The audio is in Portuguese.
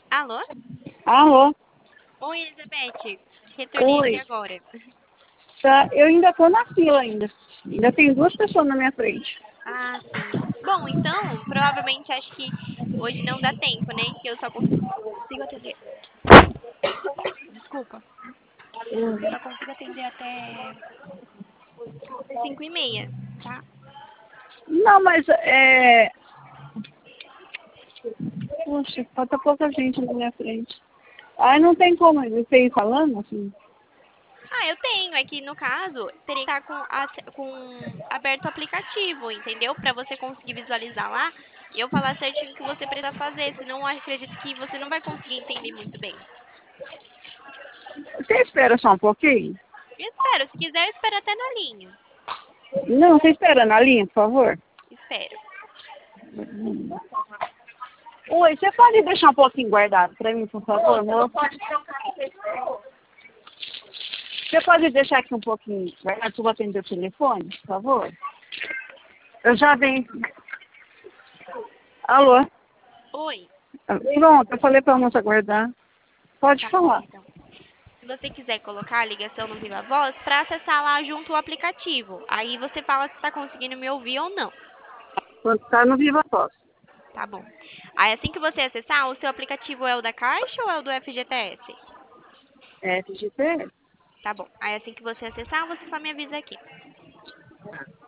Alô? Alô? Oi, Elizabeth. Retornei aqui Oi. agora. Tá, eu ainda tô na fila ainda. Ainda tem duas pessoas na minha frente. Ah, sim. Bom, então, provavelmente acho que hoje não dá tempo, né? Que eu só consigo atender. Desculpa. Só consigo atender até 5:30, tá? Não, mas Poxa, falta pouca gente na minha frente. Aí não tem como você ir falando assim. Ah, eu tenho. É que no caso, teria que estar com aberto o aplicativo, entendeu? Pra você conseguir visualizar lá e eu falar certinho o que você precisa fazer. Senão eu acredito que você não vai conseguir entender muito bem. Você espera só um pouquinho? Espero. Se quiser, eu espero até na linha. Não, você espera na linha, por favor. Espero. Oi, você pode deixar um pouquinho guardado pra mim, por favor, amor? Você pode deixar aqui um pouquinho guardado que eu vou atender o telefone, por favor? Eu já venho. Alô? Oi. Pronto, eu falei pra moça guardar. Pode Tá bom, falar. então. Se você quiser colocar a ligação no Viva Voz, para acessar lá junto o aplicativo. Aí você fala se está conseguindo me ouvir ou não. Quando tá no Viva Voz. Tá bom. Aí assim que você acessar, o seu aplicativo é o da Caixa ou é o do FGTS? FGTS. Tá bom. Aí assim que você acessar, você só me avisa aqui.